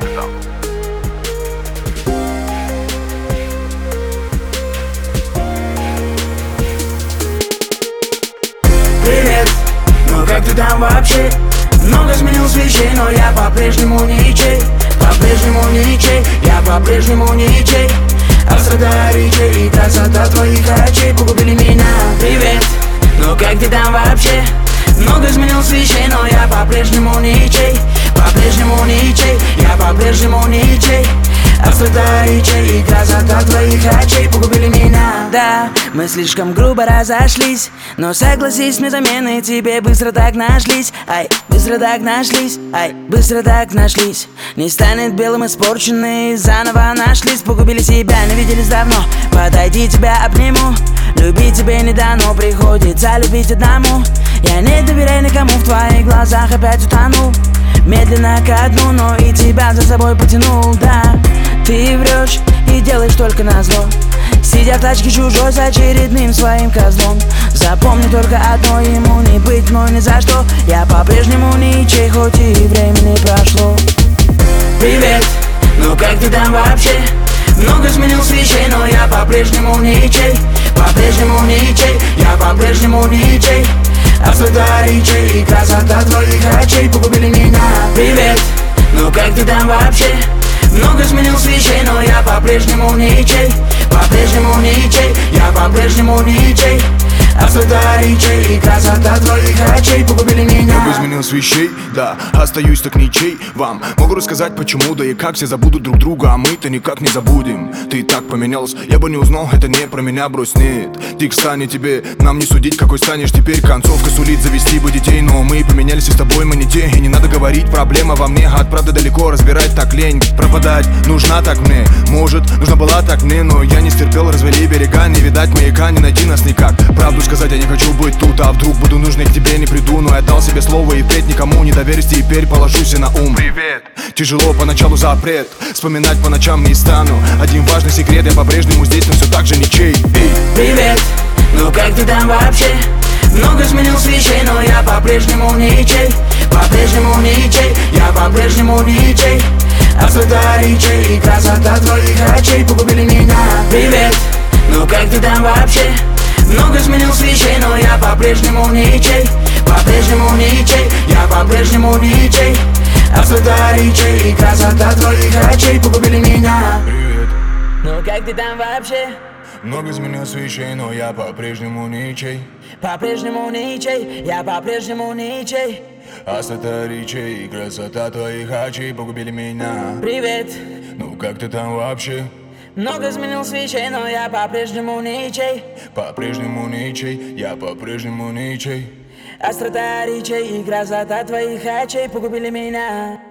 Привет, ну как ты там вообще? Много изменилось вещей, но я по-прежнему ничей. По-прежнему ничей, я по-прежнему ничей. Острота речей и красота твоих очей погубили меня. Привет, ну как ты там вообще? Много изменилось вещей, но я по-прежнему ничей. По-прежнему ничей, я по-прежнему ничей. Острота речей и красота твоих очей погубили меня. Да, мы слишком грубо разошлись, но согласись, мы замены тебе быстро так нашлись. Ай, быстро так нашлись, ай, быстро так нашлись. Не станет белым испорченный, заново нашлись. Погубили себя, не виделись давно. Подойди, тебя обниму. Любить тебе не дано, приходится любить одному. Я не доверяю никому, в твоих глазах опять утонул. Медленно ко дну, но и тебя за собой потянул, да. Ты врешь и делаешь только назло, сидя в тачке чужой с очередным своим козлом. Запомни только одно, ему не быть мной ни за что. Я по-прежнему ничей, хоть и времени прошло. Привет, ну как ты там вообще? Много изменилось вещей, но я по-прежнему ничей. По-прежнему ничей, я по-прежнему ничей. Острота речей и красота твоих очей погубили меня. Привет, ну как ты там вообще? Много изменилось вещей, но я по-прежнему ничей. По-прежнему ничей, я по-прежнему ничей. Острота речей и красота твоих очей погубили меня. Много изменилось вещей, да, остаюсь так ничей. Вам могу рассказать почему, да и как все забудут друг друга, а мы-то никак не забудем. Ты так поменялась, я бы не узнал, это не про меня, брось, нет. Дик, встань, тебе нам не судить, какой станешь теперь. Концовка сулит завести бы детей, но мы поменялись и с тобой мы не те. И не надо говорить, проблема во мне, от правды далеко, разбирать так лень. Пропадать нужна так мне, может, нужна была так мне, но я не стерпел, развели берега, не видать маяка, не найти нас никак. Правду сказать я не хочу быть тут, а вдруг буду нужный к тебе не приду. Но я дал себе слово и впредь никому не доверюсь, теперь положусь на ум. Привет, тяжело поначалу запрет, вспоминать по ночам не стану. Один важный секрет, я по-прежнему здесь, но все так же ничей. Привет, ну как ты там вообще? Много изменилось вещей, но я по-прежнему ничей. По-прежнему ничей, я по-прежнему ничей. Острота речей и красота твоих очей погубили меня. Привет, ну как ты там вообще? Много изменилось вещей, но я по-прежнему ничей. По-прежнему ничей, я по-прежнему ничей. Острота речей и красота твоих очей погубили меня. Привет, Ну как ты там вообще? много изменилось вещей, но я по-прежнему ничей. По-прежнему ничей, я по-прежнему ничей. Острота речей и красота твоих очей погубили меня. Привет, Ну как ты там вообще? много изменилось вещей, но я по-прежнему ничей. По-прежнему ничей, я по-прежнему ничей. Острота речей и красота твоих очей погубили меня.